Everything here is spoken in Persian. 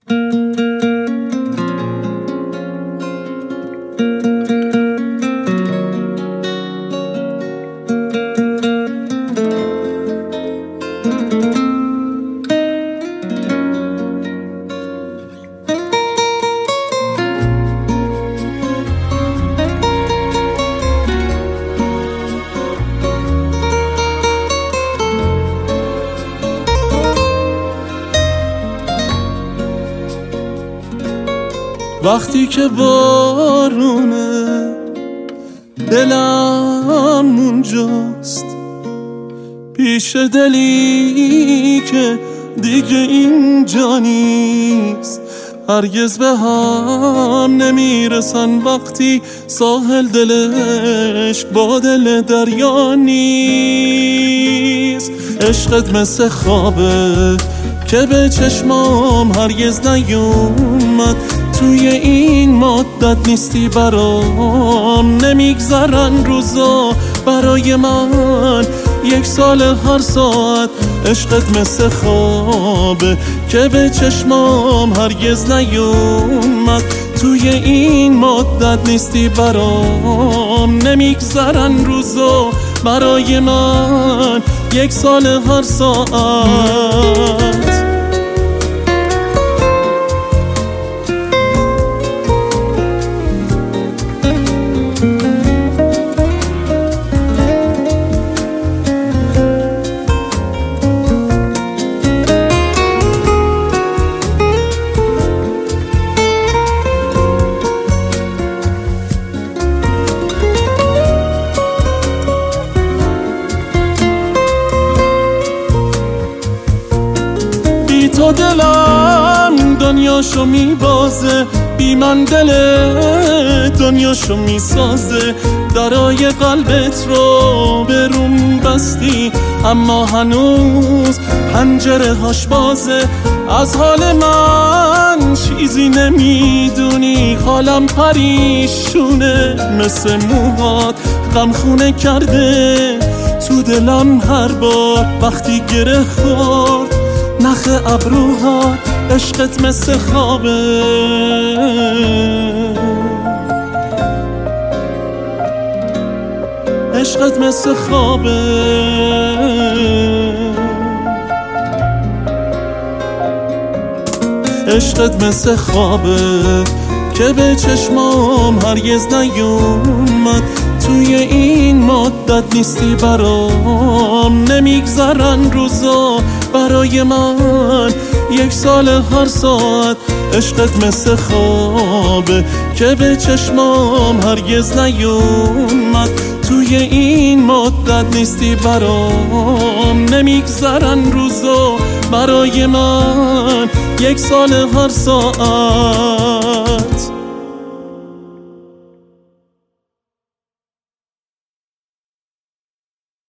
وقتی که بارونه دلم اونجاست، پیش دلی که دیگه اینجا نیست. هرگز به هم نمیرسن وقتی ساحل دلش با دل دریا نیست. عشقت مثل خوابه که به چشمام هرگز نیومد، توی این مدت نیستی برام. نمیگذرن روزا برای من، 1 سال هر ساعت. عشقت مثل خوابه که به چشمام هرگز نیومد، توی این مدت نیستی برام. نمیگذرن روزا برای من، 1 سال هر ساعت. تو دلم دنیاشو میبازه، بی من دل دنیاشو میسازه. درای قلبت رو به روم بستی، اما هنوز پنجره هاش بازه. از حال من چیزی نمیدونی، حالم پریشونه مثل موهات. غمخونه کرده تو دلم هر بار وقتی گره خورد نخ ابروها. عشقت مثل خوابه، عشقت مثل خوابه. عشقت مثل خوابه که به چشمام هرگز نیومد، توی این مدت نیستی برام. نمیگذرن روزا برای من، 1 سال هر ساعت. عشقت مثل خوابه که به چشمام هرگز نیومد، توی این مدت نیستی برام. نمیگذرن روزا برای من، 1 سال هر ساعت.